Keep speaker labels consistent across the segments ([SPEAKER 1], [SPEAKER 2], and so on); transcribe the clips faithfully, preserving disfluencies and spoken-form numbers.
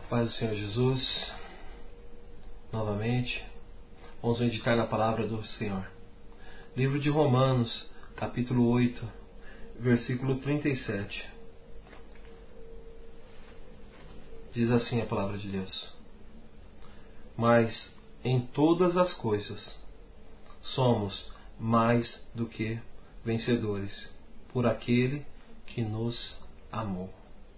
[SPEAKER 1] Paz do Senhor Jesus, novamente, vamos meditar na palavra do Senhor. Livro de Romanos, capítulo oito, versículo trinta e sete. Diz assim a palavra de Deus: Mas em todas as coisas somos mais do que vencedores por aquele que nos amou.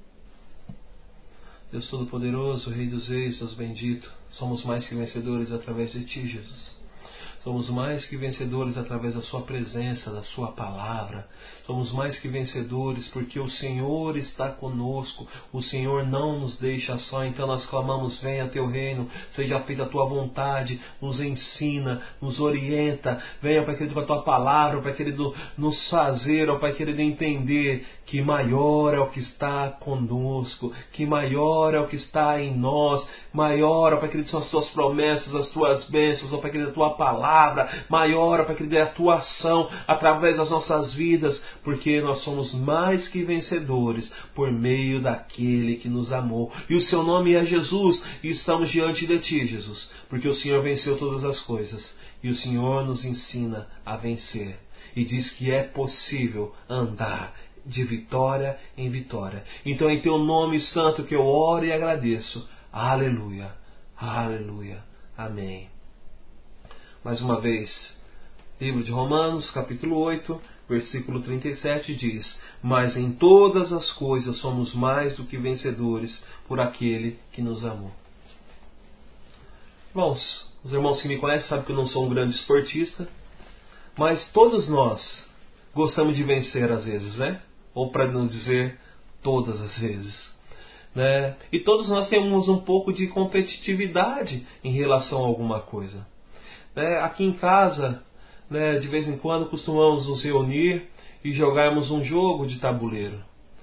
[SPEAKER 1] Deus Todo-Poderoso, Rei dos Reis, Deus bendito, somos mais que vencedores através de Ti, Jesus. Somos mais que vencedores através da Sua presença, da Sua palavra. Somos mais que vencedores porque o Senhor está conosco. O Senhor não nos deixa só. Então nós clamamos: venha Teu reino, seja feita a Tua vontade. Nos ensina, nos orienta. Venha, Pai querido, com a Tua palavra, Pai querido, nos fazer, ó Pai querido, entender que maior é o que está conosco, que maior é o que está em nós, maior, ó Pai querido, são as Tuas promessas, as Tuas bênçãos, ó Pai querido, a Tua palavra. Maior, ó Pai querido, é a Tua ação através das nossas vidas, porque nós somos mais que vencedores por meio daquele que nos amou. E o Seu nome é Jesus, e estamos diante de Ti, Jesus, porque o Senhor venceu todas as coisas, e o Senhor nos ensina a vencer, e diz que é possível andar de vitória em vitória. Então em Teu nome santo que eu oro e agradeço. Aleluia, aleluia, amém. Mais uma vez, livro de Romanos, capítulo oito, versículo trinta e sete diz: Mas em todas as coisas somos mais do que vencedores por aquele que nos amou. Irmãos, os irmãos que me conhecem sabem que eu não sou um grande esportista, mas todos nós gostamos de vencer às vezes, né? Ou para não dizer todas as vezes, né? E todos nós temos um pouco de competitividade em relação a alguma coisa. Né? Aqui em casa, né, de vez em quando costumamos nos reunir e jogarmos um jogo de tabuleiro.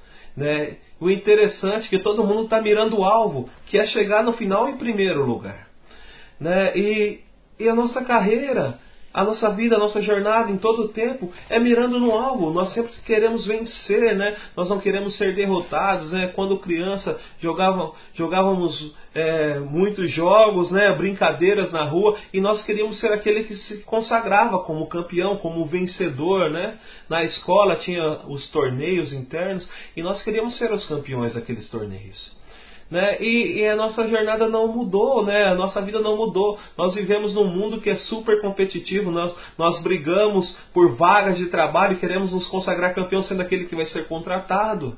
[SPEAKER 1] Né? O interessante é que todo mundo está mirando o alvo, que é chegar no final em primeiro lugar. Né? E, e a nossa carreira, a nossa vida, a nossa jornada em todo o tempo é mirando no alvo. Nós sempre queremos vencer, né? Nós não queremos ser derrotados, né? Quando criança jogavam, jogávamos é, muitos jogos, né? Brincadeiras na rua, e nós queríamos ser aquele que se consagrava como campeão, como vencedor, né? Na escola tinha os torneios internos e nós queríamos ser os campeões daqueles torneios. Né? E, e a nossa jornada não mudou, né? A nossa vida não mudou. Nós vivemos num mundo que é super competitivo. Nós, nós brigamos por vagas de trabalho e queremos nos consagrar campeão sendo aquele que vai ser contratado.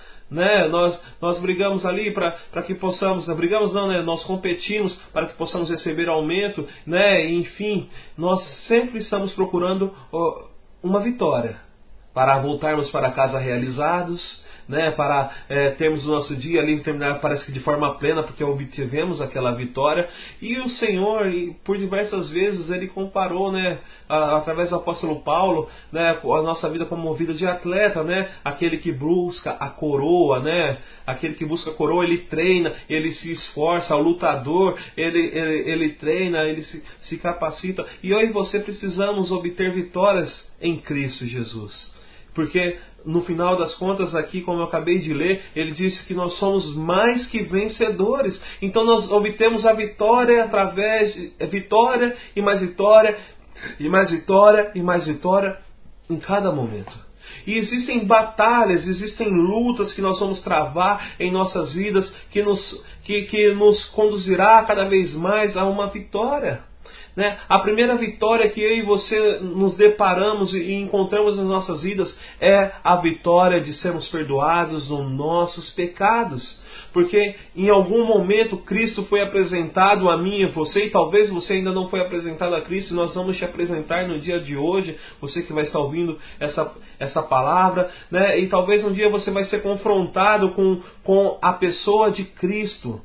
[SPEAKER 1] Né? Nós, nós brigamos ali para que possamos, brigamos não, né? Nós competimos para que possamos receber aumento, né? E, enfim, nós sempre estamos procurando oh, uma vitória para voltarmos para casa realizados, né, para é, termos o nosso dia ali terminar, parece que de forma plena, porque obtivemos aquela vitória. E o Senhor, por diversas vezes, Ele comparou, né, a, através do apóstolo Paulo, né, a nossa vida como uma vida de atleta, né, aquele que busca a coroa, né, aquele que busca a coroa, ele treina, ele se esforça, o lutador, ele, ele, ele treina, ele se, se capacita. E eu e você precisamos obter vitórias em Cristo Jesus. Porque no final das contas aqui, como eu acabei de ler, ele disse que nós somos mais que vencedores. Então nós obtemos a vitória através de vitória e mais vitória e mais vitória e mais vitória em cada momento. E existem batalhas, existem lutas que nós vamos travar em nossas vidas que nos, que, que nos conduzirá cada vez mais a uma vitória. Né? A primeira vitória que eu e você nos deparamos e encontramos nas nossas vidas é a vitória de sermos perdoados dos nossos pecados. Porque em algum momento Cristo foi apresentado a mim e a você, e talvez você ainda não foi apresentado a Cristo, e nós vamos te apresentar no dia de hoje, você que vai estar ouvindo essa, essa palavra, né? E talvez um dia você vai ser confrontado com, com a pessoa de Cristo,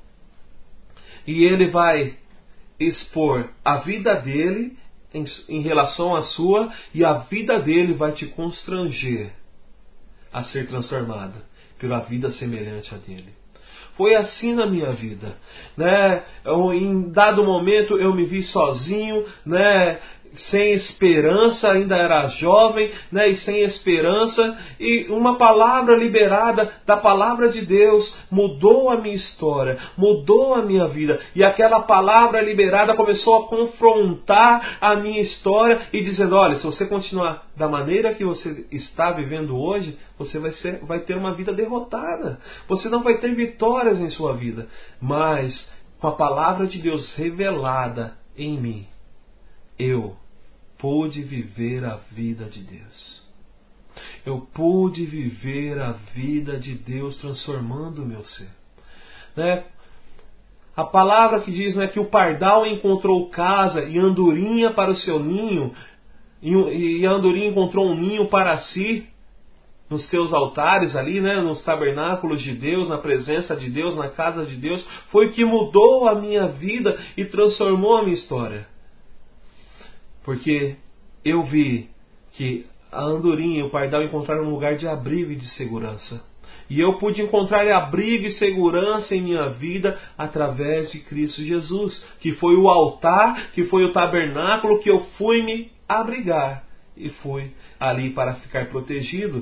[SPEAKER 1] e Ele vai expor a vida dele em, em relação à sua, e a vida dele vai te constranger a ser transformada pela vida semelhante a dele. Foi assim na minha vida, né? Eu, em dado momento eu me vi sozinho, né? sem esperança, ainda era jovem, né, e sem esperança, e uma palavra liberada da palavra de Deus mudou a minha história, mudou a minha vida, e aquela palavra liberada começou a confrontar a minha história e dizendo: olha, se você continuar da maneira que você está vivendo hoje, você vai, ser, vai ter uma vida derrotada, você não vai ter vitórias em sua vida. Mas com a palavra de Deus revelada em mim, eu pude viver a vida de Deus. Eu pude viver a vida de Deus transformando o meu ser. Né? A palavra que diz, né, que o pardal encontrou casa e andorinha para o seu ninho, e a andorinha encontrou um ninho para si, nos teus altares ali, né, nos tabernáculos de Deus, na presença de Deus, na casa de Deus, foi o que mudou a minha vida e transformou a minha história. Porque eu vi que a andorinha e o pardal encontraram um lugar de abrigo e de segurança. E eu pude encontrar abrigo e segurança em minha vida através de Cristo Jesus, que foi o altar, que foi o tabernáculo que eu fui me abrigar. E fui ali para ficar protegido.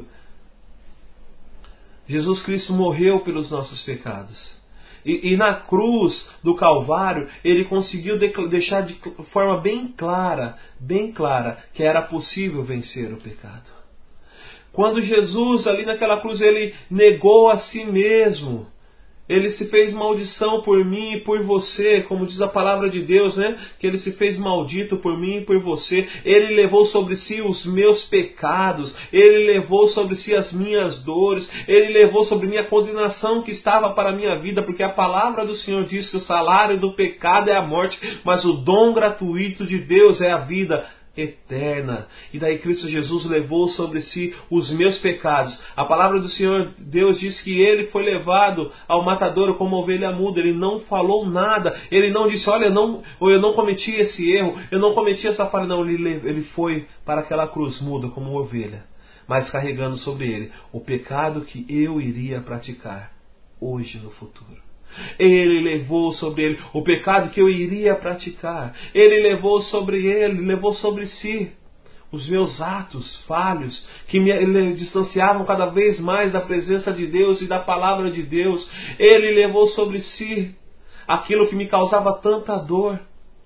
[SPEAKER 1] Jesus Cristo morreu pelos nossos pecados. E, e na cruz do Calvário, Ele conseguiu de, deixar de forma bem clara, bem clara, que era possível vencer o pecado. Quando Jesus, ali naquela cruz, Ele negou a si mesmo. Ele se fez maldição por mim e por você, como diz a palavra de Deus, né? Que Ele se fez maldito por mim e por você. Ele levou sobre si os meus pecados. Ele levou sobre si as minhas dores. Ele levou sobre mim a condenação que estava para a minha vida, porque a palavra do Senhor diz que o salário do pecado é a morte, mas o dom gratuito de Deus é a vida eterna. E daí Cristo Jesus levou sobre si os meus pecados. A palavra do Senhor Deus diz que Ele foi levado ao matadouro como ovelha muda. Ele não falou nada. Ele não disse: olha, eu não, eu não cometi esse erro, eu não cometi essa falha. Não, ele, ele foi para aquela cruz muda como ovelha, mas carregando sobre Ele o pecado que eu iria praticar hoje no futuro. Ele levou sobre Ele o pecado que eu iria praticar. Ele levou sobre Ele, levou sobre si os meus atos falhos, que me distanciavam cada vez mais da presença de Deus e da palavra de Deus. Ele levou sobre si aquilo que me causava tanta dor.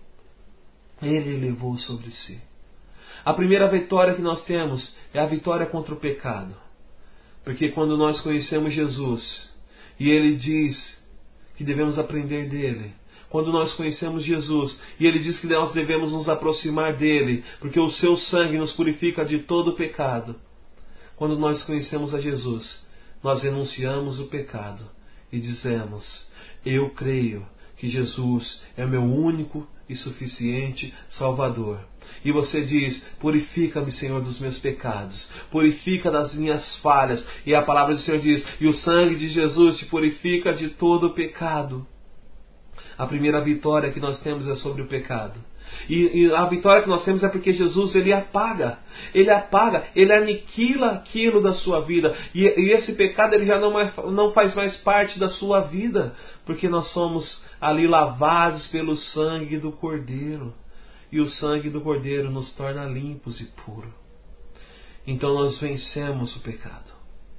[SPEAKER 1] Ele levou sobre si. A primeira vitória que nós temos é a vitória contra o pecado. Porque quando nós conhecemos Jesus e Ele diz que devemos aprender dele, quando nós conhecemos Jesus e Ele diz que nós devemos nos aproximar dele, porque o seu sangue nos purifica de todo pecado. Quando nós conhecemos a Jesus, nós renunciamos o pecado e dizemos: eu creio que Jesus é o meu único e suficiente Salvador. E você diz: purifica-me, Senhor, dos meus pecados, purifica das minhas falhas. E a palavra do Senhor diz: e o sangue de Jesus te purifica de todo o pecado. A primeira vitória que nós temos é sobre o pecado. E, e a vitória que nós temos é porque Jesus, Ele apaga, Ele apaga, Ele aniquila aquilo da sua vida. E, e esse pecado, ele já não, mais, não faz mais parte da sua vida, porque nós somos ali lavados pelo sangue do Cordeiro. E o sangue do Cordeiro nos torna limpos e puros. Então nós vencemos o pecado.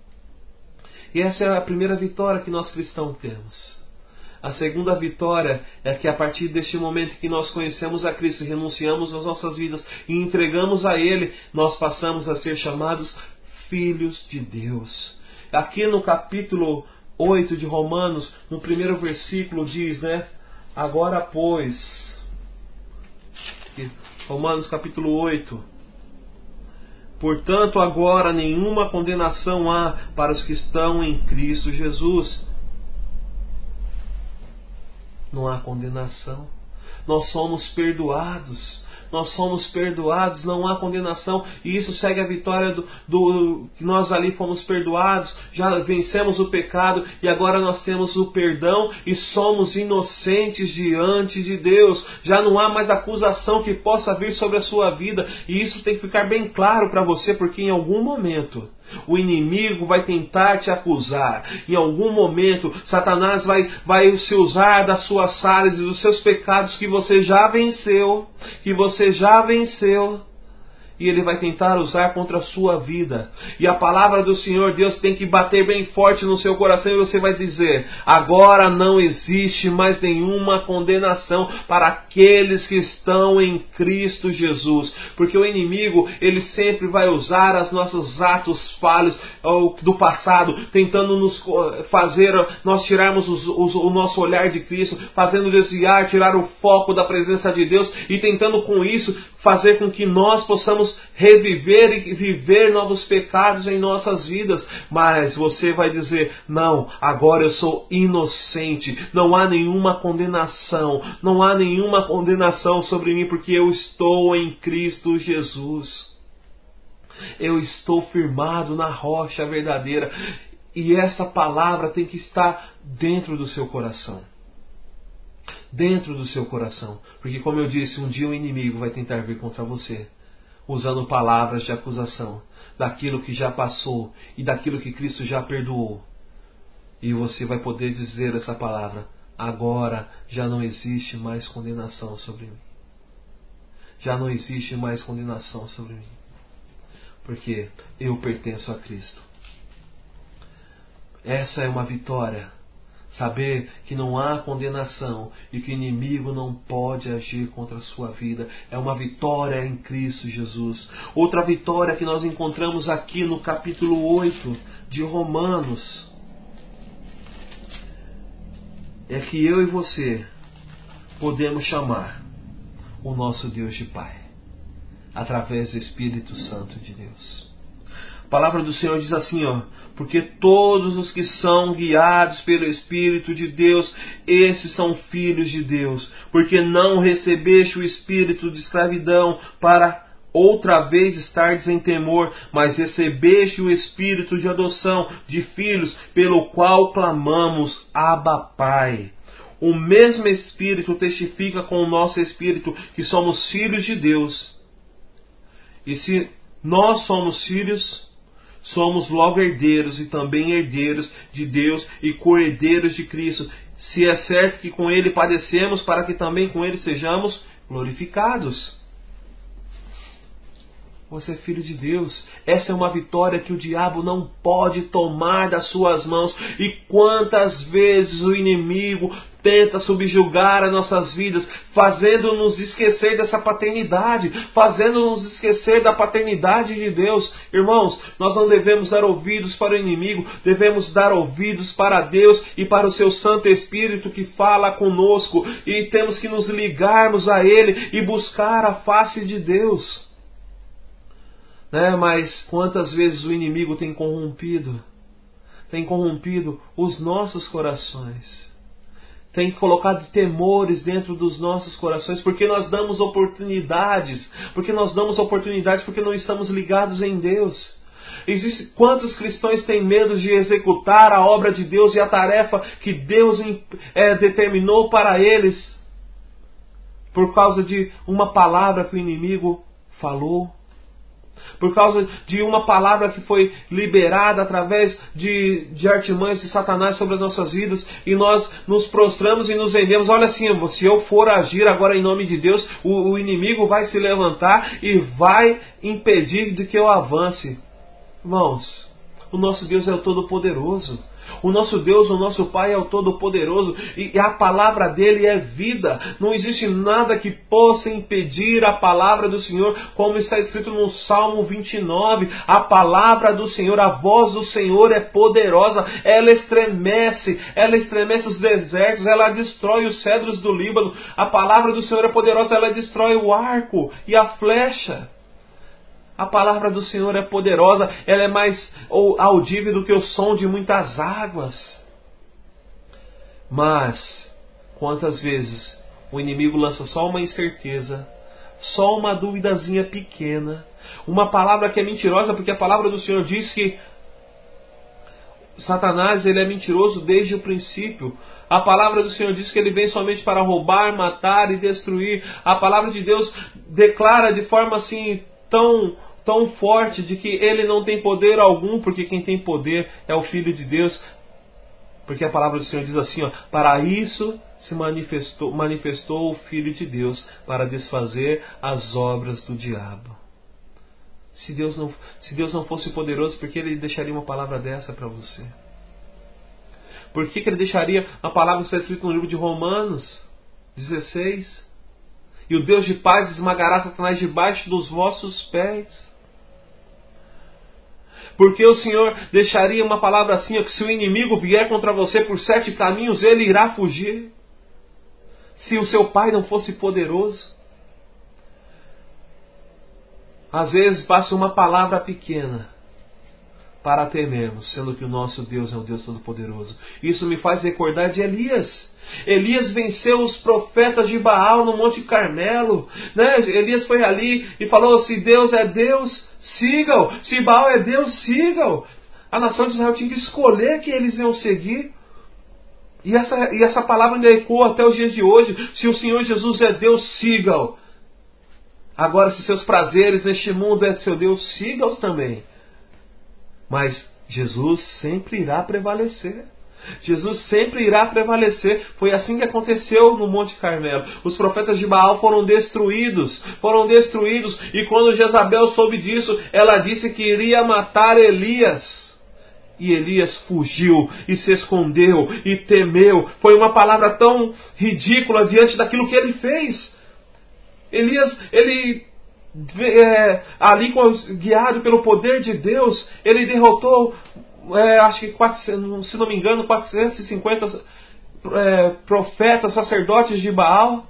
[SPEAKER 1] E essa é a primeira vitória que nós cristãos temos. A segunda vitória é que a partir deste momento que nós conhecemos a Cristo, renunciamos às nossas vidas e entregamos a Ele, nós passamos a ser chamados filhos de Deus. Aqui no capítulo oito de Romanos, no primeiro versículo diz, né? Agora pois... Romanos capítulo oito. Portanto, agora nenhuma condenação há para os que estão em Cristo Jesus. Não há condenação. Nós somos perdoados. Nós somos perdoados, não há condenação. E isso segue a vitória do, do que nós ali fomos perdoados, já vencemos o pecado e agora nós temos o perdão e somos inocentes diante de Deus. Já não há mais acusação que possa vir sobre a sua vida. E isso tem que ficar bem claro para você, porque em algum momento O inimigo vai tentar te acusar. Em algum momento, Satanás vai, vai se usar das suas falhas e dos seus pecados que você já venceu, que você já venceu. E ele vai tentar usar contra a sua vida. E a palavra do Senhor Deus tem que bater bem forte no seu coração. E você vai dizer: agora não existe mais nenhuma condenação para aqueles que estão em Cristo Jesus. Porque o inimigo, ele sempre vai usar os nossos atos falhos do passado, tentando nos fazer, nós tirarmos os, os, o nosso olhar de Cristo, fazendo desviar, tirar o foco da presença de Deus, e tentando com isso fazer com que nós possamos reviver e viver novos pecados em nossas vidas. Mas você vai dizer: não, agora eu sou inocente, não há nenhuma condenação, não há nenhuma condenação sobre mim, porque eu estou em Cristo Jesus. Eu estou firmado na rocha verdadeira. E essa palavra tem que estar dentro do seu coração. Dentro do seu coração. Porque, como eu disse, um dia o inimigo vai tentar vir contra você, usando palavras de acusação daquilo que já passou e daquilo que Cristo já perdoou. E você vai poder dizer essa palavra: agora já não existe mais condenação sobre mim. Já não existe mais condenação sobre mim. Porque eu pertenço a Cristo. Essa é uma vitória. Saber que não há condenação e que o inimigo não pode agir contra a sua vida. É uma vitória em Cristo Jesus. Outra vitória que nós encontramos aqui no capítulo oito de Romanos é que eu e você podemos chamar o nosso Deus de Pai, através do Espírito Santo de Deus. A palavra do Senhor diz assim, ó: porque todos os que são guiados pelo Espírito de Deus, esses são filhos de Deus. Porque não recebeste o espírito de escravidão para outra vez estardes em temor, mas recebeste o espírito de adoção de filhos, pelo qual clamamos: Abba, Pai. O mesmo Espírito testifica com o nosso Espírito que somos filhos de Deus. E se nós somos filhos, somos logo herdeiros e também herdeiros de Deus e co-herdeiros de Cristo, se é certo que com Ele padecemos, para que também com Ele sejamos glorificados. Você é filho de Deus. Essa é uma vitória que o diabo não pode tomar das suas mãos. E quantas vezes o inimigo tenta subjugar as nossas vidas, fazendo-nos esquecer dessa paternidade, fazendo-nos esquecer da paternidade de Deus. Irmãos, nós não devemos dar ouvidos para o inimigo, devemos dar ouvidos para Deus e para o seu Santo Espírito que fala conosco. E temos que nos ligarmos a Ele e buscar a face de Deus. Né? Mas quantas vezes o inimigo tem corrompido, tem corrompido os nossos corações, tem colocado temores dentro dos nossos corações, porque nós damos oportunidades, porque nós damos oportunidades porque não estamos ligados em Deus. Existe, quantos cristãos têm medo de executar a obra de Deus e a tarefa que Deus é, determinou para eles, por causa de uma palavra que o inimigo falou? Por causa de uma palavra que foi liberada através de, de artimanhas de Satanás sobre as nossas vidas, e nós nos prostramos e nos rendemos. Olha assim, se eu for agir agora em nome de Deus, o, o inimigo vai se levantar e vai impedir de que eu avance. Irmãos, o nosso Deus é o Todo-Poderoso. O nosso Deus, o nosso Pai é o Todo-Poderoso, e a palavra dele é vida. Não existe nada que possa impedir a palavra do Senhor, como está escrito no Salmo vinte e nove. A palavra do Senhor, a voz do Senhor é poderosa, ela estremece, ela estremece os desertos, ela destrói os cedros do Líbano. A palavra do Senhor é poderosa, ela destrói o arco e a flecha. A palavra do Senhor é poderosa, ela é mais audível do que o som de muitas águas. Mas, quantas vezes o inimigo lança só uma incerteza, só uma duvidazinha pequena, uma palavra que é mentirosa, porque a palavra do Senhor diz que Satanás, ele é mentiroso desde o princípio. A palavra do Senhor diz que ele vem somente para roubar, matar e destruir. A palavra de Deus declara de forma assim tão tão forte de que ele não tem poder algum, porque quem tem poder é o Filho de Deus. Porque a palavra do Senhor diz assim, ó, para isso se manifestou, manifestou o Filho de Deus, para desfazer as obras do diabo. Se Deus não, se Deus não fosse poderoso, por que Ele deixaria uma palavra dessa para você? Por que, que Ele deixaria a palavra que está escrita no livro de Romanos dezesseis? E o Deus de paz esmagará Satanás debaixo dos vossos pés. Porque o Senhor deixaria uma palavra assim, ó, que se o inimigo vier contra você por sete caminhos, ele irá fugir. Se o seu Pai não fosse poderoso. Às vezes basta uma palavra pequena para temermos, sendo que o nosso Deus é um Deus Todo-Poderoso. Isso me faz recordar de Elias. Elias venceu os profetas de Baal no Monte Carmelo. Né? Elias foi ali e falou, se Deus é Deus, sigam. Se Baal é Deus, sigam. A nação de Israel tinha que escolher quem eles iam seguir. E essa, e essa palavra ainda ecoa até os dias de hoje. Se o Senhor Jesus é Deus, sigam. Agora, se seus prazeres neste mundo é seu Deus, siga-os também. Mas Jesus sempre irá prevalecer. Jesus sempre irá prevalecer. Foi assim que aconteceu no Monte Carmelo. Os profetas de Baal foram destruídos. Foram destruídos. E quando Jezabel soube disso, ela disse que iria matar Elias. E Elias fugiu e se escondeu e temeu. Foi uma palavra tão ridícula diante daquilo que ele fez. Elias, ele... É, ali guiado pelo poder de Deus, ele derrotou, é, acho que quatrocentos, se não me engano, quatrocentos e cinquenta é, profetas, sacerdotes de Baal,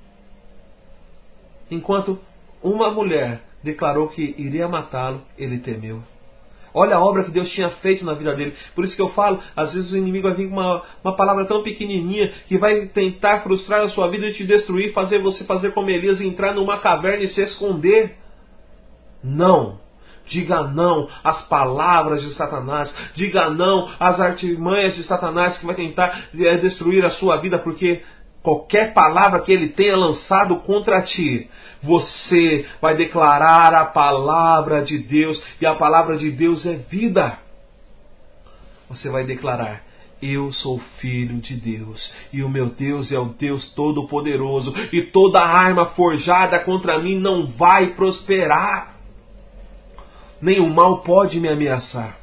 [SPEAKER 1] enquanto uma mulher declarou que iria matá-lo, ele temeu. Olha a obra que Deus tinha feito na vida dele. Por isso que eu falo, às vezes o inimigo vai vir com uma, uma palavra tão pequenininha que vai tentar frustrar a sua vida e te destruir, fazer você fazer como Elias, entrar numa caverna e se esconder. Não. Diga não às palavras de Satanás. Diga não às artimanhas de Satanás que vai tentar é, destruir a sua vida, porque qualquer palavra que ele tenha lançado contra ti, você vai declarar a palavra de Deus. E a palavra de Deus é vida. Você vai declarar, eu sou filho de Deus. E o meu Deus é o Deus Todo-Poderoso. E toda arma forjada contra mim não vai prosperar. Nem o mal pode me ameaçar.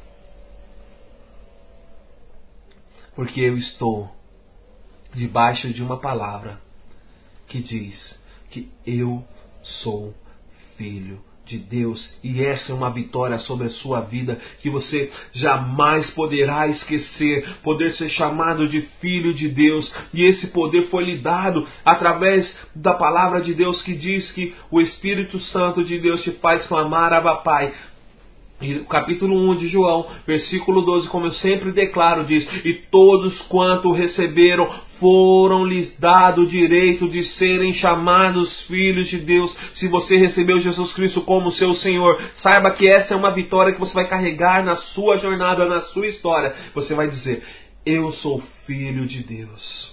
[SPEAKER 1] Porque eu estou debaixo de uma palavra que diz que eu sou filho de Deus. E essa é uma vitória sobre a sua vida que você jamais poderá esquecer. Poder ser chamado de filho de Deus. E esse poder foi lhe dado através da palavra de Deus que diz que o Espírito Santo de Deus te faz clamar, Abba Pai. E o capítulo um de João, versículo doze, como eu sempre declaro, diz: e todos quanto receberam, foram-lhes dado o direito de serem chamados filhos de Deus. Se você recebeu Jesus Cristo como seu Senhor, saiba que essa é uma vitória que você vai carregar na sua jornada, na sua história. Você vai dizer, eu sou filho de Deus.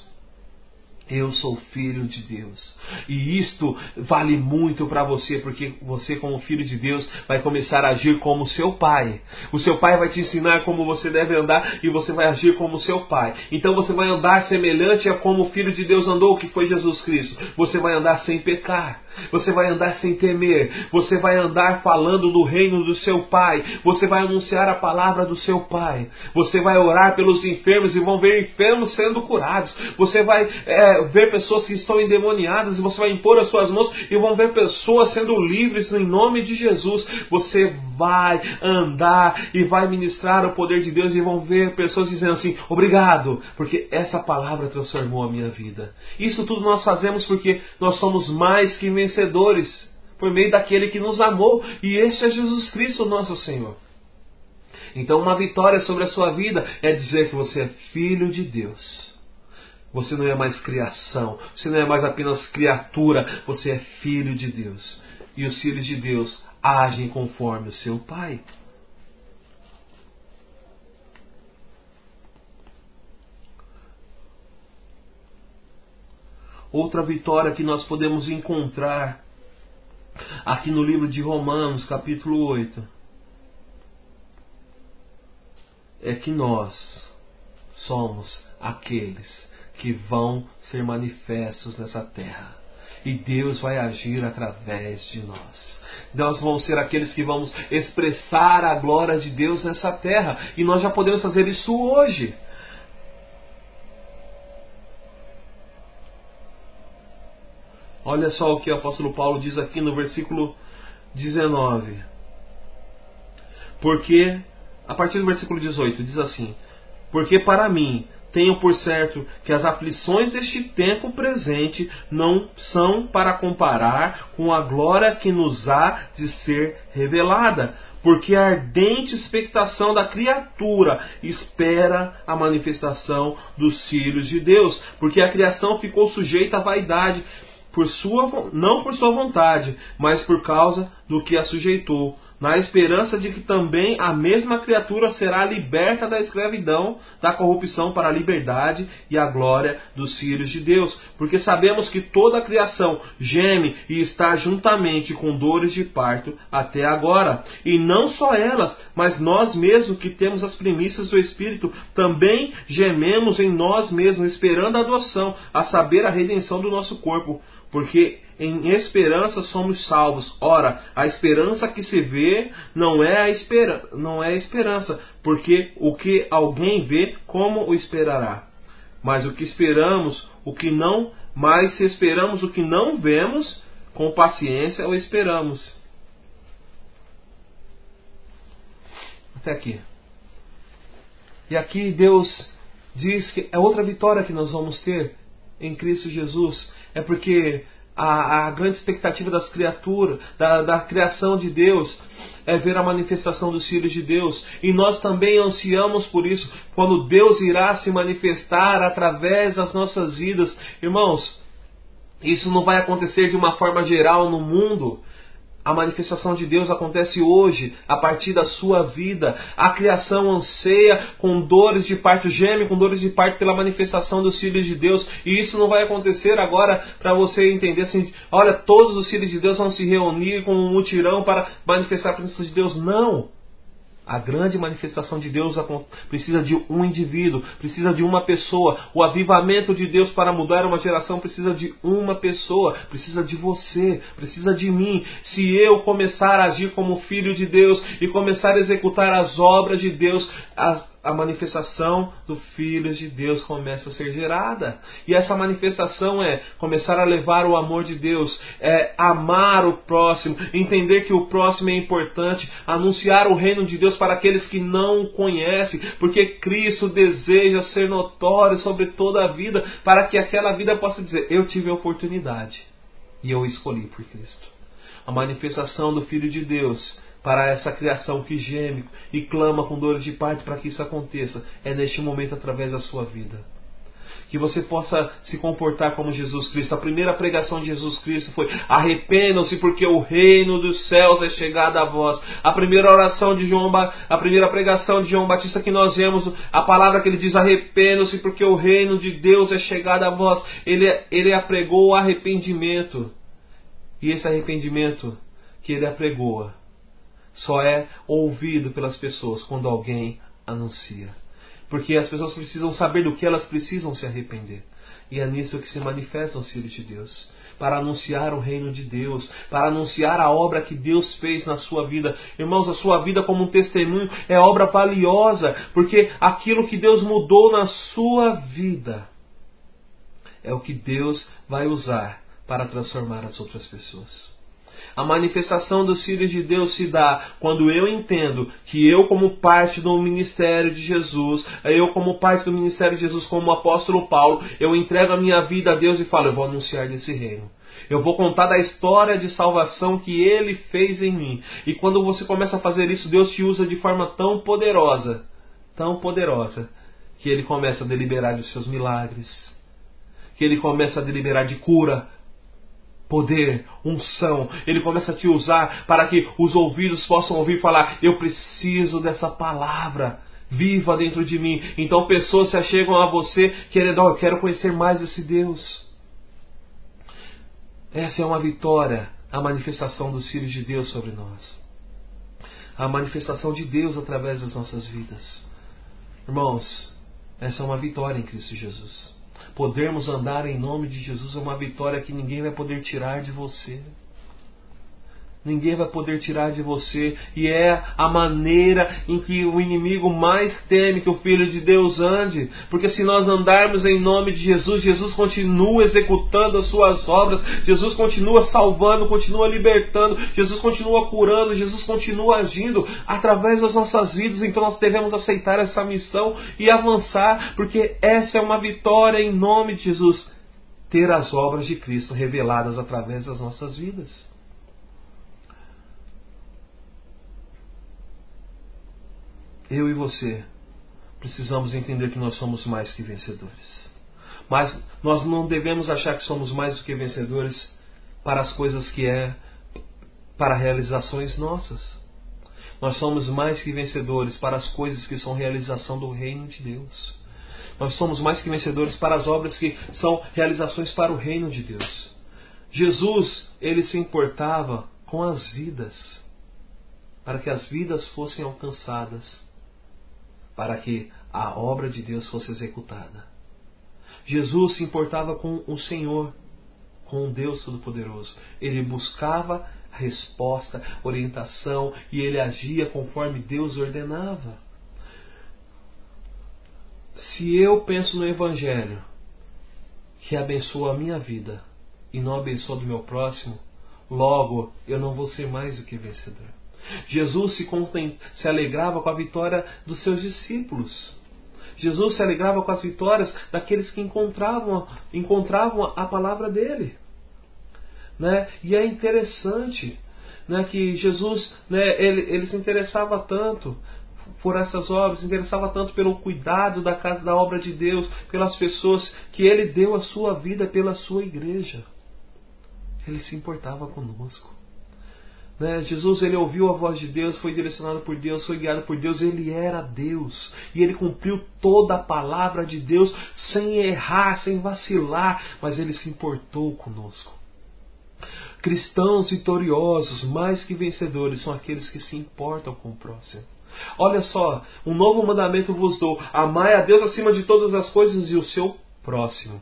[SPEAKER 1] Eu sou filho de Deus. E isto vale muito para você, porque você, como filho de Deus, vai começar a agir como seu pai. O seu pai vai te ensinar como você deve andar e você vai agir como seu pai. Então você vai andar semelhante a como o filho de Deus andou, que foi Jesus Cristo. Você vai andar sem pecar. Você vai andar sem temer. Você vai andar falando do reino do seu pai. Você vai anunciar a palavra do seu pai. Você vai orar pelos enfermos e vão ver enfermos sendo curados. Você vai é, ver pessoas que estão endemoniadas e você vai impor as suas mãos e vão ver pessoas sendo livres em nome de Jesus. Você vai andar e vai ministrar o poder de Deus e vão ver pessoas dizendo assim, obrigado, porque essa palavra transformou a minha vida. Isso tudo nós fazemos porque nós somos mais que vencedores por meio daquele que nos amou, e esse é Jesus Cristo, nosso Senhor. Então uma vitória sobre a sua vida é dizer que você é filho de Deus. Você não é mais criação, você não é mais apenas criatura, você é filho de Deus. E os filhos de Deus agem conforme o seu Pai. Outra vitória que nós podemos encontrar aqui no livro de Romanos, capítulo oito, é que nós somos aqueles que vão ser manifestos nessa terra. E Deus vai agir através de nós. Nós vamos ser aqueles que vamos expressar a glória de Deus nessa terra. E nós já podemos fazer isso hoje. Olha só o que o apóstolo Paulo diz aqui no versículo dezenove. Porque, a partir do versículo dezoito, diz assim: porque para mim tenho por certo que as aflições deste tempo presente não são para comparar com a glória que nos há de ser revelada. Porque a ardente expectação da criatura espera a manifestação dos filhos de Deus. Porque a criação ficou sujeita à vaidade, por sua, não por sua vontade, mas por causa do que a sujeitou, na esperança de que também a mesma criatura será liberta da escravidão, da corrupção para a liberdade e a glória dos filhos de Deus. Porque sabemos que toda a criação geme e está juntamente com dores de parto até agora. E não só elas, mas nós mesmos que temos as primícias do Espírito, também gememos em nós mesmos, esperando a adoção, a saber, a redenção do nosso corpo. Porque em esperança somos salvos. Ora, a esperança que se vê não é a espera, não é a esperança, porque o que alguém vê, como o esperará? Mas o que esperamos, o que não, mas se esperamos o que não vemos, com paciência o esperamos. Até aqui. E aqui Deus diz que é outra vitória que nós vamos ter em Cristo Jesus. É porque a, a grande expectativa das criaturas, da, da criação de Deus, é ver a manifestação dos filhos de Deus. E nós também ansiamos por isso, quando Deus irá se manifestar através das nossas vidas. Irmãos, isso não vai acontecer de uma forma geral no mundo. A manifestação de Deus acontece hoje, a partir da sua vida. A criação anseia com dores de parto, geme com dores de parto pela manifestação dos filhos de Deus. E isso não vai acontecer agora para você entender assim, olha, todos os filhos de Deus vão se reunir como um mutirão para manifestar a presença de Deus. Não! A grande manifestação de Deus precisa de um indivíduo, precisa de uma pessoa. O avivamento de Deus para mudar uma geração precisa de uma pessoa, precisa de você, precisa de mim. Se eu começar a agir como filho de Deus e começar a executar as obras de Deus, as a manifestação do Filho de Deus começa a ser gerada. E essa manifestação é começar a levar o amor de Deus, é amar o próximo, entender que o próximo é importante, anunciar o reino de Deus para aqueles que não o conhecem, porque Cristo deseja ser notório sobre toda a vida, para que aquela vida possa dizer, eu tive a oportunidade e eu escolhi por Cristo. A manifestação do Filho de Deus para essa criação que geme e clama com dores de parto para que isso aconteça, é neste momento através da sua vida. Que você possa se comportar como Jesus Cristo. A primeira pregação de Jesus Cristo foi: arrependam-se porque o reino dos céus é chegado a vós. A primeira oração de João, a primeira pregação de João Batista que nós vemos, a palavra que ele diz: arrependam-se porque o reino de Deus é chegado a vós. Ele, ele apregou o arrependimento. E esse arrependimento que ele apregoa só é ouvido pelas pessoas quando alguém anuncia. Porque as pessoas precisam saber do que elas precisam se arrepender. E é nisso que se manifestam os filhos de Deus. Para anunciar o reino de Deus. Para anunciar a obra que Deus fez na sua vida. Irmãos, a sua vida como um testemunho é obra valiosa. Porque aquilo que Deus mudou na sua vida é o que Deus vai usar para transformar as outras pessoas. A manifestação dos filhos de Deus se dá quando eu entendo que eu, como parte do ministério de Jesus, eu como parte do ministério de Jesus, como o apóstolo Paulo, eu entrego a minha vida a Deus e falo, eu vou anunciar desse reino. Eu vou contar da história de salvação que Ele fez em mim. E quando você começa a fazer isso, Deus te usa de forma tão poderosa, tão poderosa, que Ele começa a deliberar dos seus milagres, que Ele começa a deliberar de cura, poder, unção. Ele começa a te usar para que os ouvidos possam ouvir falar, eu preciso dessa palavra viva dentro de mim. Então pessoas se achegam a você querendo, oh, eu quero conhecer mais esse Deus. Essa é uma vitória a manifestação dos filhos de Deus sobre nós. A manifestação de Deus através das nossas vidas. Irmãos, essa é uma vitória em Cristo Jesus. Podermos andar em nome de Jesus é uma vitória que ninguém vai poder tirar de você. Ninguém vai poder tirar de você. E é a maneira em que o inimigo mais teme que o Filho de Deus ande. Porque se nós andarmos em nome de Jesus, Jesus continua executando as suas obras. Jesus continua salvando, continua libertando. Jesus continua curando. Jesus continua agindo através das nossas vidas. Então nós devemos aceitar essa missão e avançar. Porque essa é uma vitória em nome de Jesus. Ter as obras de Cristo reveladas através das nossas vidas. Eu e você precisamos entender que nós somos mais que vencedores. Mas nós não devemos achar que somos mais do que vencedores para as coisas que é, para realizações nossas. Nós somos mais que vencedores para as coisas que são realização do reino de Deus. Nós somos mais que vencedores para as obras que são realizações para o reino de Deus. Jesus, ele se importava com as vidas, para que as vidas fossem alcançadas, para que a obra de Deus fosse executada. Jesus se importava com o Senhor, com o Deus Todo-Poderoso. Ele buscava resposta, orientação, e ele agia conforme Deus ordenava. Se eu penso no Evangelho, que abençoa a minha vida, e não abençoa do meu próximo, logo eu não vou ser mais do que vencedor. Jesus se, content... se alegrava com a vitória dos seus discípulos. Jesus se alegrava com as vitórias daqueles que encontravam, encontravam a palavra dele. Né? E é interessante, né, que Jesus, né, ele, ele se interessava tanto por essas obras, se interessava tanto pelo cuidado da casa da obra de Deus, pelas pessoas, que ele deu a sua vida pela sua igreja. Ele se importava conosco. Né? Jesus, ele ouviu a voz de Deus, foi direcionado por Deus, foi guiado por Deus, ele era Deus. E ele cumpriu toda a palavra de Deus sem errar, sem vacilar, mas ele se importou conosco. Cristãos vitoriosos, mais que vencedores, são aqueles que se importam com o próximo. Olha só, um novo mandamento vos dou: amai a Deus acima de todas as coisas e o seu próximo.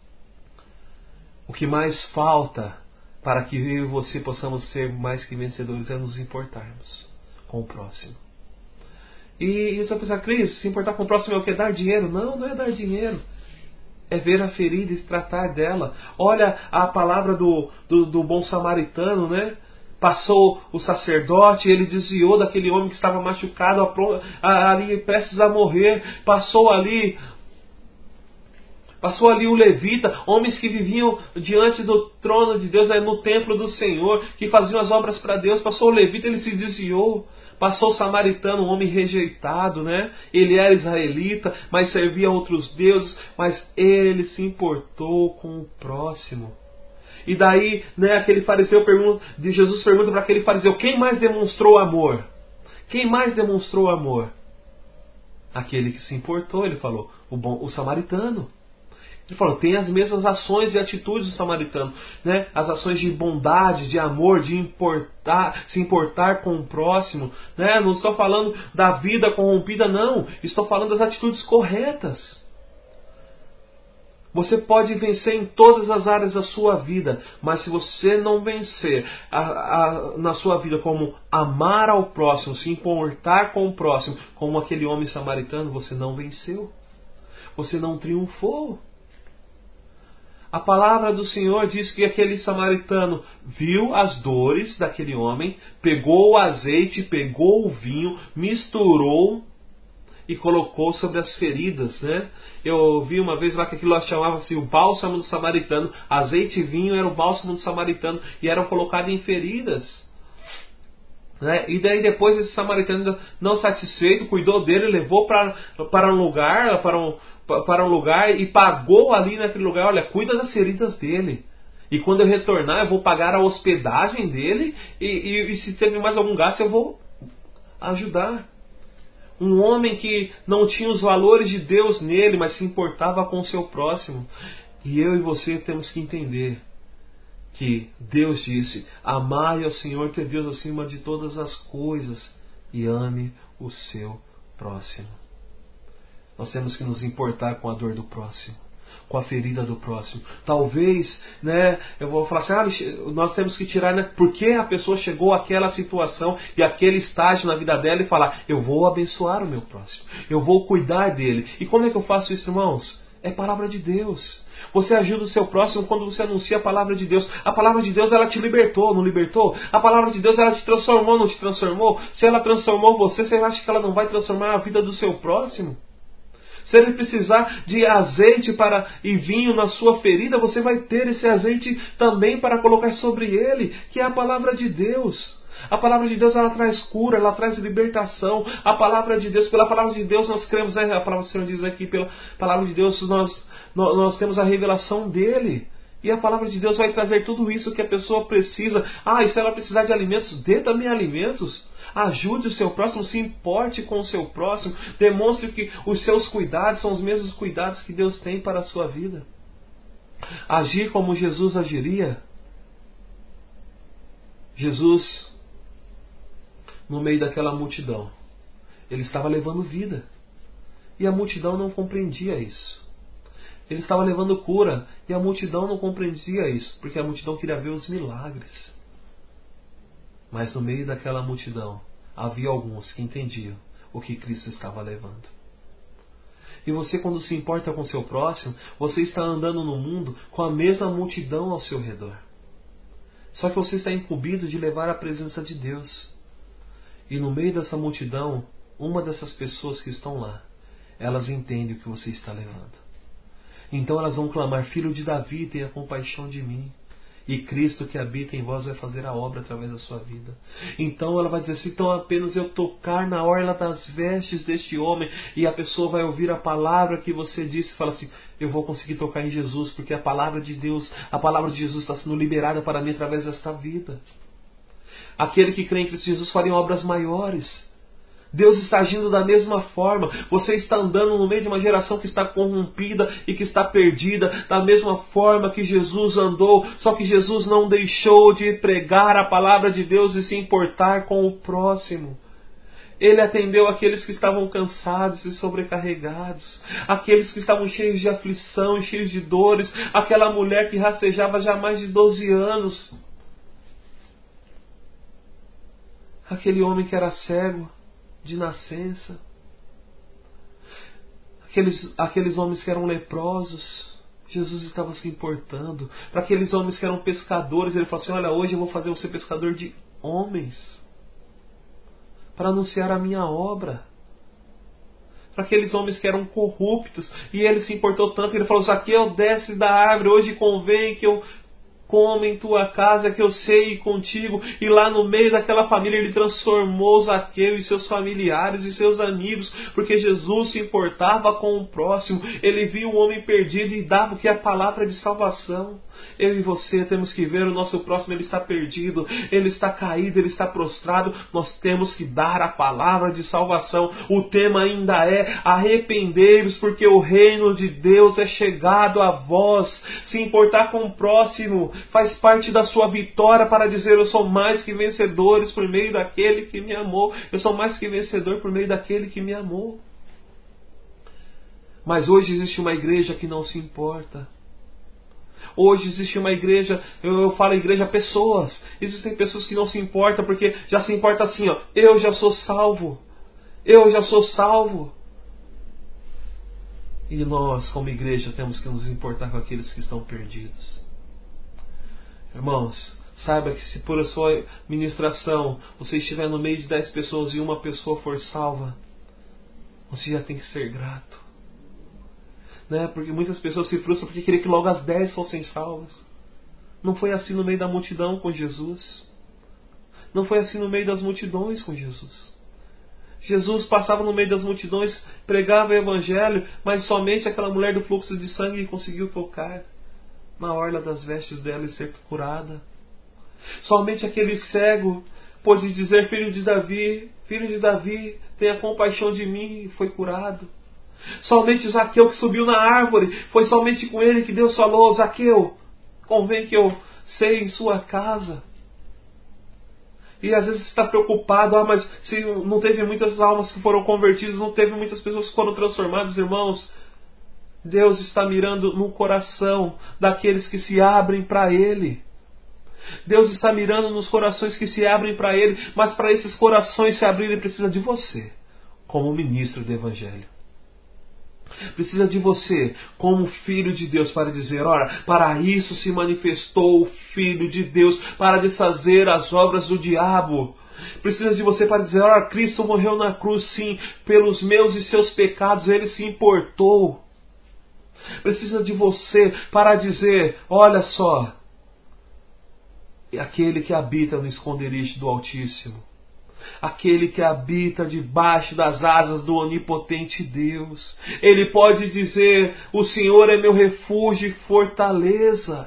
[SPEAKER 1] O que mais falta para que eu e você possamos ser mais que vencedores é nos importarmos com o próximo. E você vai pensar, Cris, se importar com o próximo é o que? Dar dinheiro? Não, não é dar dinheiro. É ver a ferida e tratar dela. Olha a palavra do, do, do bom samaritano, né? Passou o sacerdote, ele desviou daquele homem que estava machucado, ali prestes a morrer. Passou ali... Passou ali o levita, homens que viviam diante do trono de Deus, né, no templo do Senhor, que faziam as obras para Deus. Passou o levita, ele se desviou. Passou o samaritano, um homem rejeitado, né? Ele era israelita, mas servia a outros deuses, mas ele se importou com o próximo. E daí, né, aquele fariseu pergunta, de Jesus pergunta para aquele fariseu: quem mais demonstrou amor? Quem mais demonstrou amor? Aquele que se importou, ele falou, o, bom, o samaritano. Ele falou, tem as mesmas ações e atitudes do samaritano, né? As ações de bondade, de amor, de importar, se importar com o próximo, né? Não estou falando da vida corrompida, não. Estou falando das atitudes corretas. Você pode vencer em todas as áreas da sua vida, mas se você não vencer a, a, na sua vida como amar ao próximo, se importar com o próximo, como aquele homem samaritano, você não venceu. Você não triunfou. A palavra do Senhor diz que aquele samaritano viu as dores daquele homem, pegou o azeite, pegou o vinho, misturou e colocou sobre as feridas, né? Eu vi uma vez lá que aquilo chamava-se o bálsamo do samaritano. Azeite e vinho era o bálsamo do samaritano e eram colocados em feridas. Né? E daí depois esse samaritano, não satisfeito, cuidou dele, levou para, para um lugar, para um, para um lugar e pagou ali naquele lugar. Olha, cuida das feridas dele. E quando eu retornar eu vou pagar a hospedagem dele e, e, e se teve mais algum gasto eu vou ajudar. Um homem que não tinha os valores de Deus nele, mas se importava com o seu próximo. E eu e você temos que entender que Deus disse: amai ao Senhor teu Deus acima de todas as coisas e ame o seu próximo. Nós temos que nos importar com a dor do próximo, com a ferida do próximo. Talvez, né, eu vou falar assim, ah, nós temos que tirar, né, porque a pessoa chegou àquela situação e aquele estágio na vida dela, e falar: eu vou abençoar o meu próximo, eu vou cuidar dele. E como é que eu faço isso, irmãos? É palavra de Deus. Você ajuda o seu próximo quando você anuncia a palavra de Deus. A palavra de Deus, ela te libertou, não libertou? A palavra de Deus, ela te transformou, não te transformou? Se ela transformou você, você acha que ela não vai transformar a vida do seu próximo? Se ele precisar de azeite para e vinho na sua ferida, você vai ter esse azeite também para colocar sobre ele, que é a palavra de Deus. A palavra de Deus, ela traz cura, ela traz libertação. A palavra de Deus, pela palavra de Deus nós cremos, né? A palavra do Senhor diz aqui, pela palavra de Deus nós, nós, nós temos a revelação dele. E a palavra de Deus vai trazer tudo isso que a pessoa precisa. Ah, e se ela precisar de alimentos, dê também alimentos. Ajude o seu próximo, se importe com o seu próximo. Demonstre que os seus cuidados são os mesmos cuidados que Deus tem para a sua vida. Agir como Jesus agiria. Jesus, no meio daquela multidão, ele estava levando vida. E a multidão não compreendia isso. Ele estava levando cura e a multidão não compreendia isso, porque a multidão queria ver os milagres. Mas no meio daquela multidão havia alguns que entendiam o que Cristo estava levando. E você, quando se importa com o seu próximo, você está andando no mundo com a mesma multidão ao seu redor. Só que você está incumbido de levar a presença de Deus. E no meio dessa multidão, uma dessas pessoas que estão lá, elas entendem o que você está levando. Então elas vão clamar: Filho de Davi, tenha compaixão de mim. E Cristo que habita em vós vai fazer a obra através da sua vida. Então ela vai dizer assim: então apenas eu tocar na orla das vestes deste homem, e a pessoa vai ouvir a palavra que você disse e fala assim: eu vou conseguir tocar em Jesus, porque a palavra de Deus, a palavra de Jesus está sendo liberada para mim através desta vida. Aquele que crê em Cristo Jesus faria obras maiores. Deus está agindo da mesma forma. Você está andando no meio de uma geração que está corrompida e que está perdida, da mesma forma que Jesus andou. Só que Jesus não deixou de pregar a palavra de Deus e se importar com o próximo. Ele atendeu aqueles que estavam cansados e sobrecarregados, aqueles que estavam cheios de aflição e cheios de dores, aquela mulher que rastejava já há mais de doze anos, aquele homem que era cego de nascença, aqueles, aqueles homens que eram leprosos. Jesus estava se importando. Para aqueles homens que eram pescadores, ele falou assim: olha, hoje eu vou fazer você pescador de homens, para anunciar a minha obra. Para aqueles homens que eram corruptos, e ele se importou tanto, ele falou: Zaqueu, desce da árvore, hoje convém que eu coma em tua casa, que eu sei contigo. E lá no meio daquela família ele transformou Zaqueu e seus familiares e seus amigos, porque Jesus se importava com o próximo. Ele viu o homem perdido e dava o que é a palavra de salvação. Eu e você temos que ver o nosso próximo, ele está perdido, ele está caído, ele está prostrado. Nós temos que dar a palavra de salvação. O tema ainda é: arrependei-vos, porque o reino de Deus é chegado a vós. Se importar com o próximo faz parte da sua vitória, para dizer: eu sou mais que vencedores por meio daquele que me amou. Eu sou mais que vencedor por meio daquele que me amou. Mas hoje existe uma igreja que não se importa. Hoje existe uma igreja, eu, eu falo igreja, pessoas. Existem pessoas que não se importam, porque já se importa assim, ó: eu já sou salvo. Eu já sou salvo. E nós, como igreja, temos que nos importar com aqueles que estão perdidos. Irmãos, saiba que se por a sua ministração você estiver no meio de dez pessoas e uma pessoa for salva, você já tem que ser grato. Né? Porque muitas pessoas se frustram porque queriam que logo as dez fossem salvas. Não foi assim no meio da multidão com Jesus. Não foi assim no meio das multidões com Jesus. Jesus passava no meio das multidões, pregava o evangelho, mas somente aquela mulher do fluxo de sangue conseguiu tocar na orla das vestes dela e ser curada. Somente aquele cego pôde dizer: filho de Davi, filho de Davi, tenha compaixão de mim, e foi curado. Somente Zaqueu, que subiu na árvore, foi somente com ele que Deus falou: Zaqueu, convém que eu ceia em sua casa. E às vezes você está preocupado, ah, mas se não teve muitas almas que foram convertidas, não teve muitas pessoas que foram transformadas, irmãos. Deus está mirando no coração daqueles que se abrem para Ele. Deus está mirando nos corações que se abrem para Ele, mas para esses corações se abrirem precisa de você, como ministro do Evangelho. Precisa de você, como filho de Deus, para dizer, ora, para isso se manifestou o Filho de Deus, para desfazer as obras do diabo. Precisa de você para dizer, ora, Cristo morreu na cruz, sim, pelos meus e seus pecados, Ele se importou. Precisa de você para dizer, olha só, aquele que habita no esconderijo do Altíssimo, aquele que habita debaixo das asas do onipotente Deus, ele pode dizer, o Senhor é meu refúgio e fortaleza.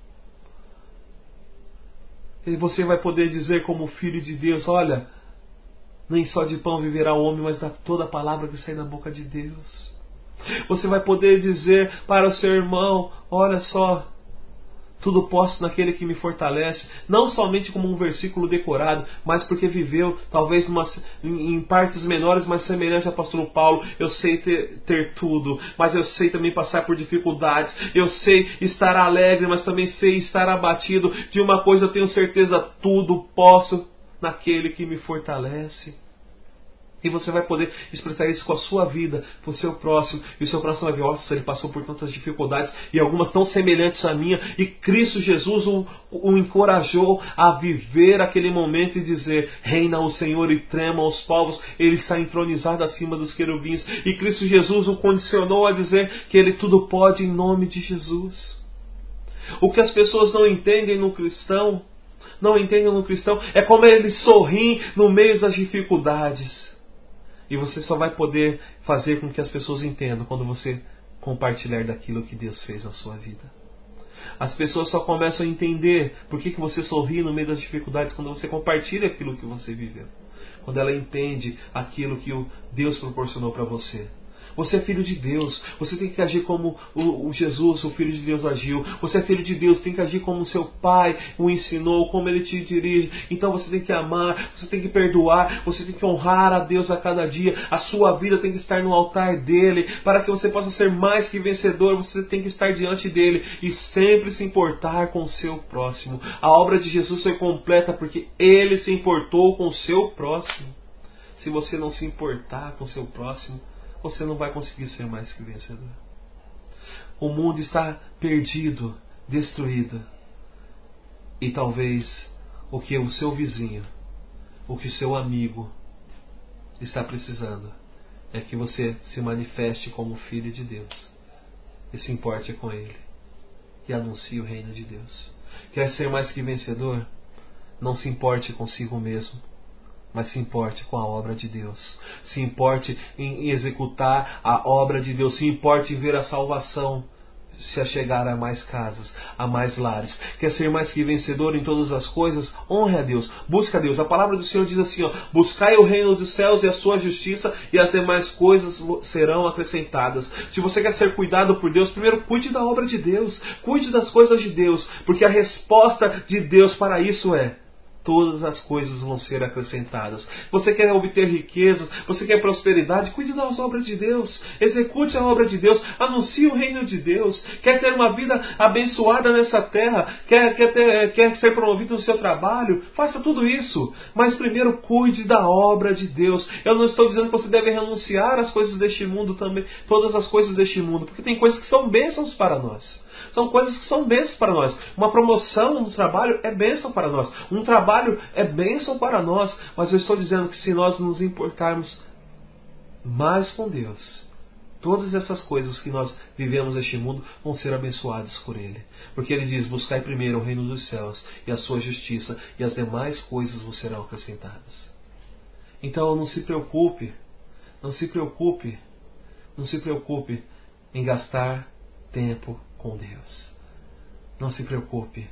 [SPEAKER 1] E você vai poder dizer como filho de Deus, olha, nem só de pão viverá o homem, mas da toda a palavra que sai da boca de Deus. Você vai poder dizer para o seu irmão, olha só, tudo posso naquele que me fortalece, não somente como um versículo decorado, mas porque viveu, talvez numa, em partes menores, mas semelhante ao apóstolo Paulo. Eu sei ter, ter tudo, mas eu sei também passar por dificuldades. Eu sei estar alegre, mas também sei estar abatido. De uma coisa eu tenho certeza, tudo posso naquele que me fortalece. E você vai poder expressar isso com a sua vida, com o seu próximo. E o seu próximo vai ver, nossa, ele passou por tantas dificuldades, e algumas tão semelhantes à minha. E Cristo Jesus o, o encorajou a viver aquele momento e dizer, reina o Senhor e trema os povos. Ele está entronizado acima dos querubins. E Cristo Jesus o condicionou a dizer que ele tudo pode em nome de Jesus. O que as pessoas não entendem no cristão, não entendem no cristão, é como ele sorri no meio das dificuldades. E você só vai poder fazer com que as pessoas entendam quando você compartilhar daquilo que Deus fez na sua vida. As pessoas só começam a entender por que, que você sorri no meio das dificuldades quando você compartilha aquilo que você viveu. Quando ela entende aquilo que o Deus proporcionou para você. Você é filho de Deus, você tem que agir como o, o Jesus, o Filho de Deus, agiu. Você é filho de Deus, tem que agir como seu Pai o ensinou, como Ele te dirige. Então você tem que amar, você tem que perdoar, você tem que honrar a Deus a cada dia. A sua vida tem que estar no altar dEle. Para que você possa ser mais que vencedor, você tem que estar diante dEle e sempre se importar com o seu próximo. A obra de Jesus foi completa porque Ele se importou com o seu próximo. Se você não se importar com o seu próximo, você não vai conseguir ser mais que vencedor. O mundo está perdido, destruído. E talvez o que o seu vizinho, o que o seu amigo está precisando é que você se manifeste como filho de Deus e se importe com Ele e anuncie o reino de Deus. Quer ser mais que vencedor? Não se importe consigo mesmo, mas se importe com a obra de Deus. Se importe em executar a obra de Deus. Se importe em ver a salvação se achegar a mais casas, a mais lares. Quer ser mais que vencedor em todas as coisas? Honre a Deus, busque a Deus. A palavra do Senhor diz assim, ó, buscai o reino dos céus e a sua justiça, e as demais coisas serão acrescentadas. Se você quer ser cuidado por Deus, primeiro cuide da obra de Deus, cuide das coisas de Deus, porque a resposta de Deus para isso é: todas as coisas vão ser acrescentadas. Você quer obter riquezas, você quer prosperidade, cuide das obras de Deus, execute a obra de Deus, anuncie o reino de Deus. Quer ter uma vida abençoada nessa terra, quer, quer, ter, quer ser promovido no seu trabalho, faça tudo isso, mas primeiro cuide da obra de Deus. Eu não estou dizendo que você deve renunciar às coisas deste mundo também, todas as coisas deste mundo, porque tem coisas que são bênçãos para nós. São coisas que são bênçãos para nós. Uma promoção no trabalho é bênção para nós. Um trabalho é bênção para nós. Mas eu estou dizendo que se nós nos importarmos mais com Deus, todas essas coisas que nós vivemos neste mundo vão ser abençoadas por Ele. Porque Ele diz, buscai primeiro o reino dos céus e a sua justiça, e as demais coisas vos serão acrescentadas. Então não se preocupe, não se preocupe, não se preocupe em gastar tempo com Deus. Não se preocupe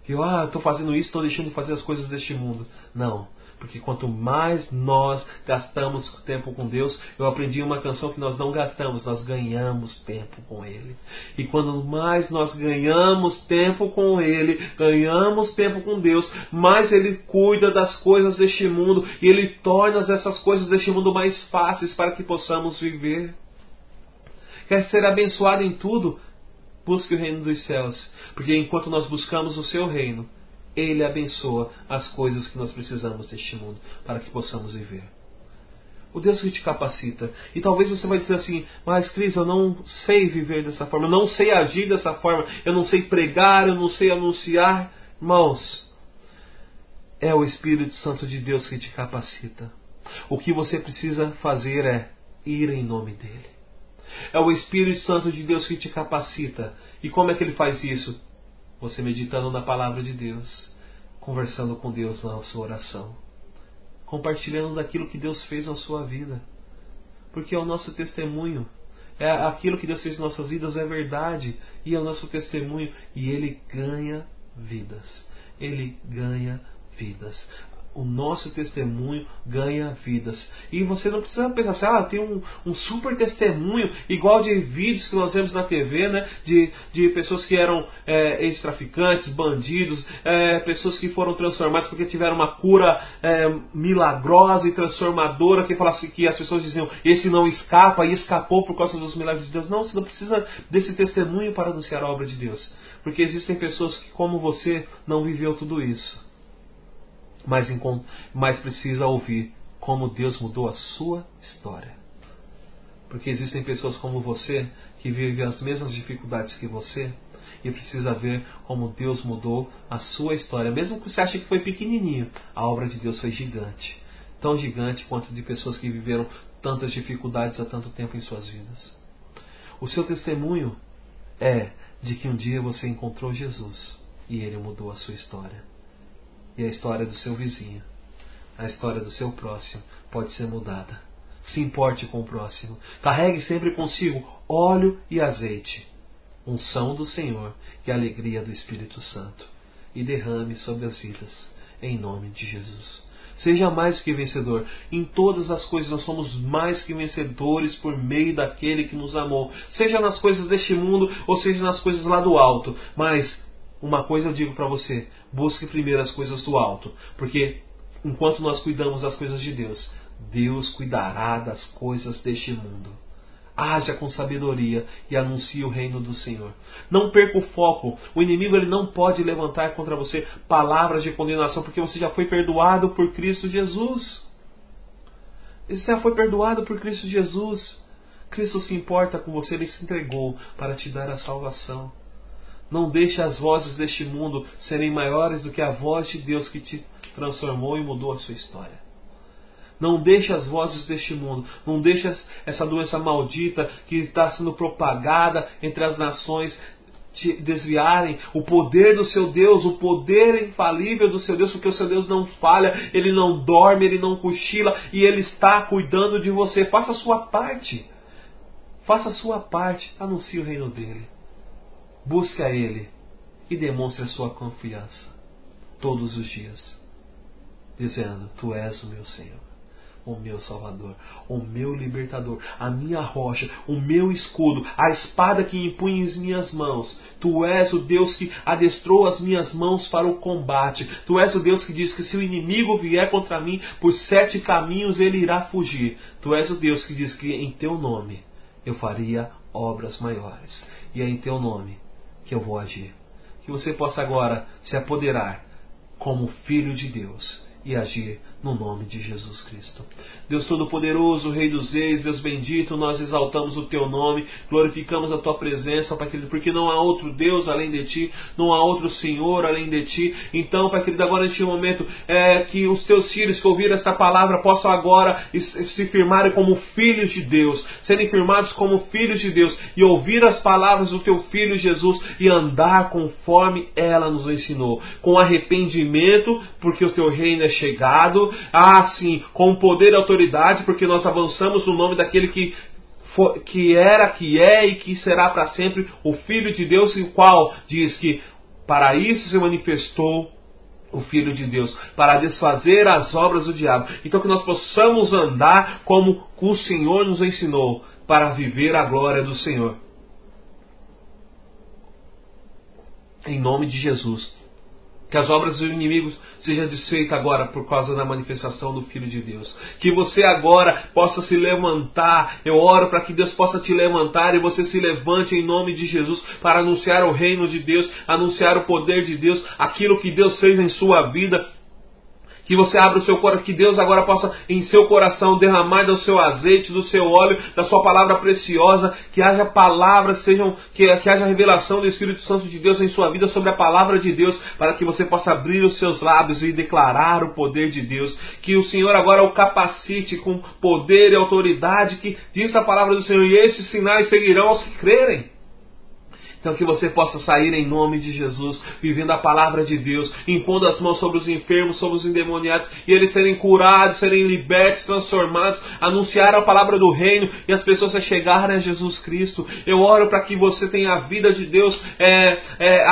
[SPEAKER 1] Eu, ah, estou fazendo isso, estou deixando de fazer as coisas deste mundo. Não. Porque quanto mais nós gastamos tempo com Deus, eu aprendi uma canção que nós não gastamos, nós ganhamos tempo com Ele. E quando mais nós ganhamos tempo com Ele, ganhamos tempo com Deus, mais Ele cuida das coisas deste mundo e Ele torna essas coisas deste mundo mais fáceis para que possamos viver. Quer ser abençoado em tudo? Busque o reino dos céus. Porque enquanto nós buscamos o seu reino, Ele abençoa as coisas que nós precisamos deste mundo para que possamos viver. O Deus que te capacita. E talvez você vai dizer assim, mas Cris, eu não sei viver dessa forma, eu não sei agir dessa forma, eu não sei pregar, eu não sei anunciar. Irmãos, é o Espírito Santo de Deus que te capacita. O que você precisa fazer é ir em nome dEle. É o Espírito Santo de Deus que te capacita. E como é que Ele faz isso? Você meditando na palavra de Deus, conversando com Deus na sua oração, compartilhando daquilo que Deus fez na sua vida. Porque é o nosso testemunho. É aquilo que Deus fez em nossas vidas é verdade. E é o nosso testemunho. E Ele ganha vidas. Ele ganha vidas. O nosso testemunho ganha vidas. E você não precisa pensar assim, ah, tem um, um super testemunho, igual de vídeos que nós vemos na T V, né? De, de pessoas que eram é, ex-traficantes, bandidos, é, pessoas que foram transformadas porque tiveram uma cura é, milagrosa e transformadora, que, falasse, que as pessoas diziam, esse não escapa e escapou por causa dos milagres de Deus. Não, você não precisa desse testemunho para anunciar a obra de Deus. Porque existem pessoas que, como você, não viveu tudo isso. Mas, mas precisa ouvir como Deus mudou a sua história. Porque existem pessoas como você que vivem as mesmas dificuldades que você e precisa ver como Deus mudou a sua história. Mesmo que você ache que foi pequenininho, a obra de Deus foi gigante. Tão gigante quanto de pessoas que viveram tantas dificuldades há tanto tempo em suas vidas. O seu testemunho é de que um dia você encontrou Jesus e Ele mudou a sua história. E a história do seu vizinho, a história do seu próximo pode ser mudada. Se importe com o próximo. Carregue sempre consigo óleo e azeite, unção do Senhor e alegria do Espírito Santo. E derrame sobre as vidas, em nome de Jesus. Seja mais do que vencedor. Em todas as coisas nós somos mais que vencedores por meio daquele que nos amou. Seja nas coisas deste mundo ou seja nas coisas lá do alto. Mas uma coisa eu digo para você, busque primeiro as coisas do alto, porque enquanto nós cuidamos das coisas de Deus, Deus cuidará das coisas deste mundo. Haja com sabedoria e anuncie o reino do Senhor. Não perca o foco. O inimigo ele não pode levantar contra você palavras de condenação, porque você já foi perdoado por Cristo Jesus. Você já foi perdoado por Cristo Jesus. Cristo se importa com você, Ele se entregou para te dar a salvação. Não deixe as vozes deste mundo serem maiores do que a voz de Deus que te transformou e mudou a sua história. Não deixe as vozes deste mundo, não deixe essa doença maldita que está sendo propagada entre as nações te desviarem o poder do seu Deus, o poder infalível do seu Deus, porque o seu Deus não falha, Ele não dorme, Ele não cochila e Ele está cuidando de você. Faça a sua parte. Faça a sua parte. Anuncie o reino dEle. Busque a Ele e demonstre a sua confiança todos os dias, dizendo, Tu és o meu Senhor, o meu Salvador, o meu Libertador, a minha rocha, o meu escudo, a espada que impunha em minhas mãos. Tu és o Deus que adestrou as minhas mãos para o combate. Tu és o Deus que diz que se o inimigo vier contra mim, por sete caminhos ele irá fugir. Tu és o Deus que diz que em Teu nome eu faria obras maiores. E é em Teu nome que eu vou agir. Que você possa agora se apoderar como filho de Deus e agir no nome de Jesus Cristo. Deus Todo-Poderoso, Rei dos Reis, Deus bendito, nós exaltamos o Teu nome, glorificamos a Tua presença, Pai querido, porque não há outro Deus além de Ti, não há outro Senhor além de Ti. Então, Pai querido, agora neste momento, é, que os Teus filhos que ouviram esta palavra possam agora se firmarem como filhos de Deus, serem firmados como filhos de Deus e ouvir as palavras do Teu Filho Jesus e andar conforme ela nos ensinou, com arrependimento, porque o Teu reino é chegado, ah sim, com poder e autoridade, porque nós avançamos no nome daquele que, for, que era, que é e que será para sempre o Filho de Deus, o qual diz que Para isso se manifestou o Filho de Deus, para desfazer as obras do diabo. Então que nós possamos andar como o Senhor nos ensinou, para viver a glória do Senhor. Em nome de Jesus. Que as obras dos inimigos sejam desfeitas agora por causa da manifestação do Filho de Deus. Que você agora possa se levantar. Eu oro para que Deus possa te levantar e você se levante em nome de Jesus para anunciar o reino de Deus, anunciar o poder de Deus, aquilo que Deus fez em sua vida. Que você abra o seu coração, que Deus agora possa em seu coração derramar do seu azeite, do seu óleo, da sua palavra preciosa, que haja palavras, sejam, que, que haja revelação do Espírito Santo de Deus em sua vida sobre a palavra de Deus, para que você possa abrir os seus lábios e declarar o poder de Deus. Que o Senhor agora o capacite com poder e autoridade, que diz a palavra do Senhor, e estes sinais seguirão aos que crerem. Então que você possa sair em nome de Jesus, vivendo a palavra de Deus, impondo as mãos sobre os enfermos, sobre os endemoniados, e eles serem curados, serem libertos, transformados, anunciar a palavra do reino, e as pessoas se chegarem a Jesus Cristo. Eu oro para que você tenha a vida de Deus é, é,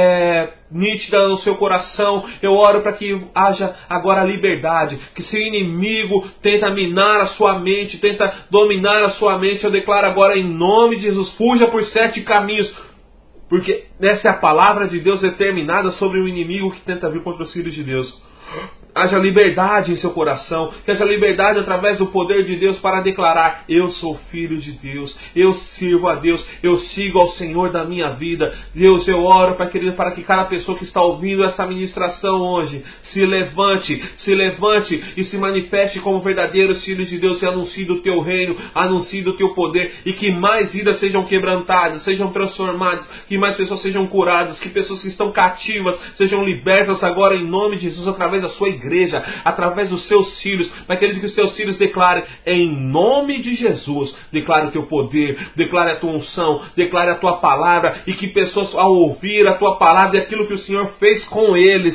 [SPEAKER 1] é, nítida no seu coração. Eu oro para que haja agora liberdade, que se o inimigo tenta minar a sua mente, tenta dominar a sua mente, eu declaro agora em nome de Jesus, fuja por sete caminhos. Porque essa é a palavra de Deus determinada sobre o inimigo que tenta vir contra os filhos de Deus. Haja liberdade em seu coração, que haja liberdade através do poder de Deus para declarar: eu sou filho de Deus, eu sirvo a Deus, eu sigo ao Senhor da minha vida. Deus, eu oro, Pai querido, para que cada pessoa que está ouvindo essa ministração hoje se levante, se levante e se manifeste como verdadeiros filhos de Deus e anuncie do teu reino, anuncie do teu poder, e que mais vidas sejam quebrantadas, sejam transformadas, que mais pessoas sejam curadas, que pessoas que estão cativas sejam libertas agora em nome de Jesus, através da sua igreja. igreja, através dos seus filhos, Pai querido, que os teus filhos declarem em nome de Jesus, declare o teu poder, declare a tua unção, declare a tua palavra, e que pessoas ao ouvir a tua palavra e aquilo que o Senhor fez com eles,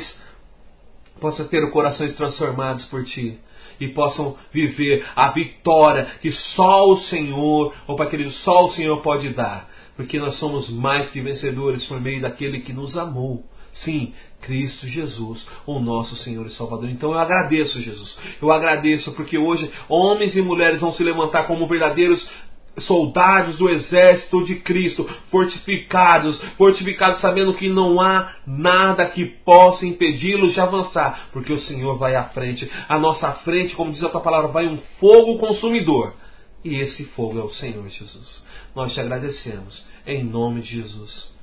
[SPEAKER 1] possam ter corações transformados por ti e possam viver a vitória que só o Senhor, ou Pai querido, só o Senhor pode dar, porque nós somos mais que vencedores por meio daquele que nos amou. Sim, Cristo Jesus, o nosso Senhor e Salvador. Então eu agradeço, Jesus. Eu agradeço porque hoje homens e mulheres vão se levantar como verdadeiros soldados do exército de Cristo, fortificados, fortificados sabendo que não há nada que possa impedi-los de avançar, porque o Senhor vai à frente. À nossa frente, como diz a tua palavra, vai um fogo consumidor. E esse fogo é o Senhor Jesus. Nós te agradecemos. Em nome de Jesus.